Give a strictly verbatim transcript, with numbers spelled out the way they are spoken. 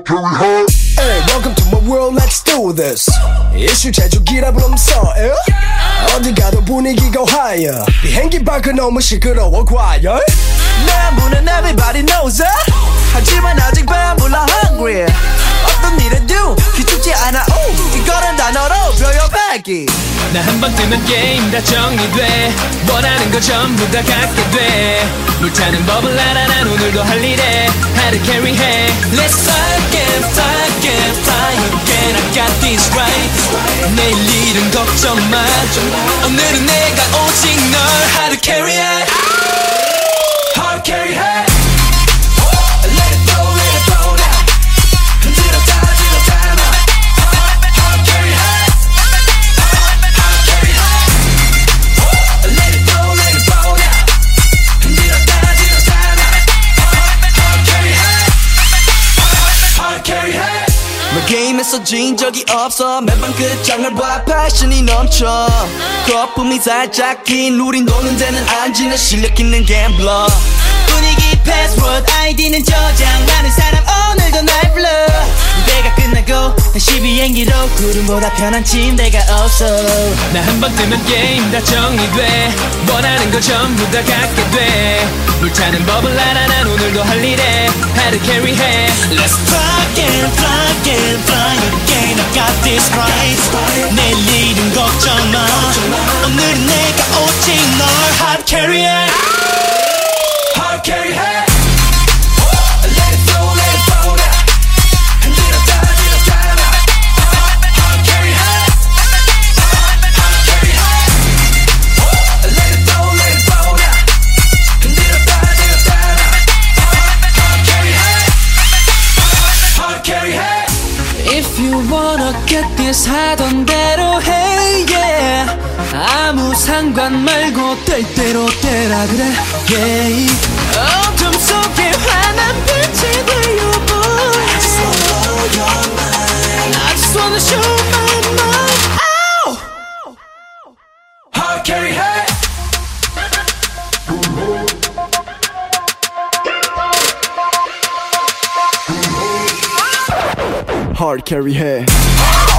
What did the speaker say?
Hey, welcome to my world, let's do this. 이슈 제조기라 부르면서 어디 가도 분위기가 higher. 비행기 밖은 너무 시끄러워 과열. 남부는 everybody knows it. 하지만 아직 배불러 hungry. 어떤 일에도 기죽지 않아. 오, 이거는 단어로 표현하기. 나 한 번 뜨면 게임 다 정리돼. 원하는 거 전부 다 갖게 돼. 불타는 법을 알아 난 오늘도 할 일에 하루 carry해. Let's fly again, fly again, fly again. I got this right. 내일 일은 걱정 마. 오늘은 내가 오직 널 하루 carry해. 하루 carry해. 게임에서 진 적이 없어. 매번 끝장을 봐 패션이 넘쳐. 거품이 살짝 긴 우린 노는 데는 안 지는 실력 있는 갬블러. 분위기 패스워드 아이디는 저장. 많은 사람 오늘도 날 불러. 무대가 끝나고 다시 비행기로 구름보다 편한 침대가 없어. 나 한 번 뜨면 게임 다 정리돼. 원하는 거 전부 다 갖게 돼. 불타는 법을 알아 난 오늘도 할 일에 하루 carry해. Let's fly again, fly again, fly again. I got this right. 내일 일은 걱정 마. 오늘은 내가 오직 널 하루 carry해. 하루 carry해. If you wanna get this 하던 대로 해 yeah. 아무 상관 말고 될 대로 되라 그래 yeah. 어둠 속에 환한 빛이 되어 boy. I just wanna blow your mind. I just wanna show my mind. Ow! Hard carry hey. Hard carry hey.